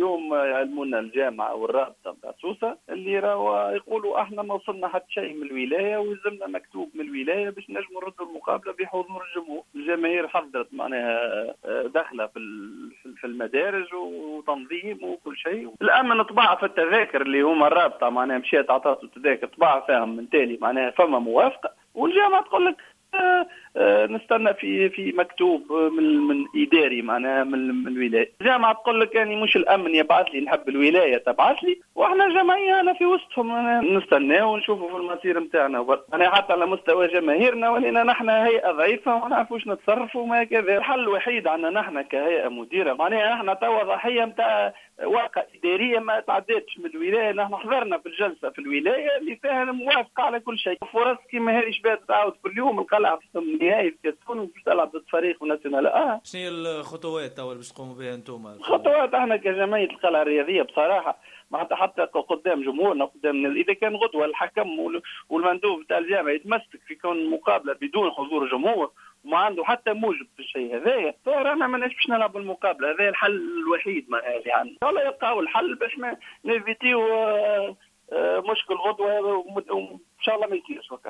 اليوم يعلمونا الجامعة والرابطة بتاع سوسة اللي راهو يقولوا احنا ما وصلنا حتى شيء من الولاية ويلزمنا مكتوب من الولاية باش نجموا نردوا المقابلة بحضور الجمهور. الجماهير حضرت معناها داخلة في المدارج وتنظيم وكل شيء. الأمن طبع في التذاكر اللي هما الرابطة معناها مشيت عطاتوا التذاكر طبع فيهم من تالي معناها فما موافقة، والجامعة تقول لك نستنى في مكتوب من اداري معناها من الولايه. الجامعه تقول لك يعني مش الامن يبعث لي نحب الولايه تبعث لي، واحنا جمعيه انا في وسطهم نستناه ونشوفوا في المصير نتاعنا. انا حتى على مستوى جماهيرنا ولينا نحن هيئه ضعيفه وما نعرفوش نتصرفوا وما كذا. الحل الوحيد عندنا نحن كهيئه مديره معناها نحن توا ضحيه نتاع ورقه اداريه ما تعدتش من الولايه. نحن حضرنا في الجلسه في الولايه اللي فيها الموافقه على كل شيء. فرص كيما هذه شباب تعاود كل يوم القلعه في النهائي في كاس تونس باش تلعب ضد فريق وناسيونال. شنو هي الخطوات توا باش تقوموا بها انتم؟ الخطوات احنا كجمعيه القلعه الرياضيه بصراحه حتى قدام جمهورنا قدام اذا كان غدوه الحكم والمندوب تاع الجامعه يتمسك في كون مقابله بدون حضور جمهور وما عنده حتى موجب في الشيء هذايا، فرانا ماناش باش نلعب المقابله. هذا الحل الوحيد ما اللي عندنا. والله يلقاو الحل باش ما نيفيتيو مشكل غدوه وان شاء الله ما يصيرش.